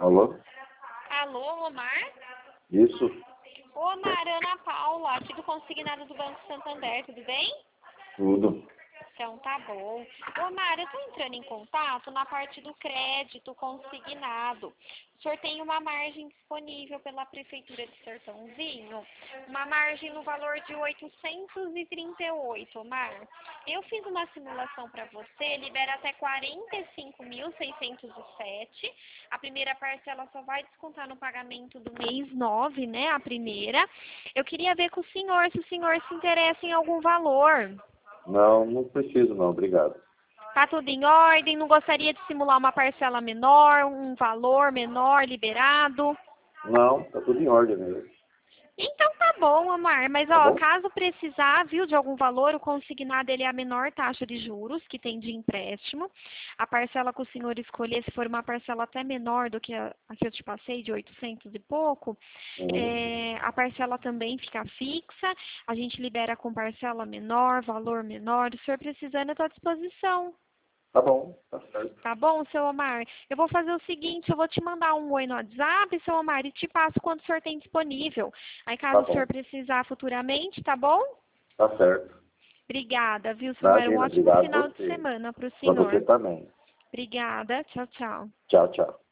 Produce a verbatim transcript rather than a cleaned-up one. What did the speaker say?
Alô? Alô, Omar? Isso? Ô, Omar, Ana Paula, aqui do Consignado do Banco Santander, tudo bem? Tudo. Então tá bom. Ô, Omar, eu tô entrando em contato na parte do crédito consignado. O senhor tem uma margem disponível pela Prefeitura de Sertãozinho, uma margem no valor de oitocentos e trinta e oito, Omar. Eu fiz uma simulação para você, libera até quarenta e cinco mil seiscentos e sete. A primeira parcela só vai descontar no pagamento do mês nove, né, a primeira. Eu queria ver com o senhor se o senhor se interessa em algum valor. Não, não preciso não, obrigado. Tá tudo em ordem? Não gostaria de simular uma parcela menor, um valor menor liberado? Não, tá tudo em ordem mesmo. Então tá bom, Omar. Mas Tá ó, bom? caso precisar, viu, de algum valor, o consignado ele é a menor taxa de juros que tem de empréstimo. A parcela que o senhor escolher, se for uma parcela até menor do que a, a que eu te passei, de oitocentos e pouco, Hum, é, a parcela também fica fixa. A gente libera com parcela menor, valor menor. Se o senhor precisando, eu estou à disposição. tá bom, tá certo. Tá bom, seu Omar? Eu vou fazer o seguinte, eu vou te mandar um oi no WhatsApp, seu Omar, e te passo quando o senhor tem disponível. Aí, Tá caso o bom, senhor precisar futuramente, tá bom? tá certo. Obrigada, viu, seu Omar? Um Imagina, ótimo obrigado final de você. semana para o Pra você senhor. também. Obrigada. Tchau, tchau. Tchau, tchau.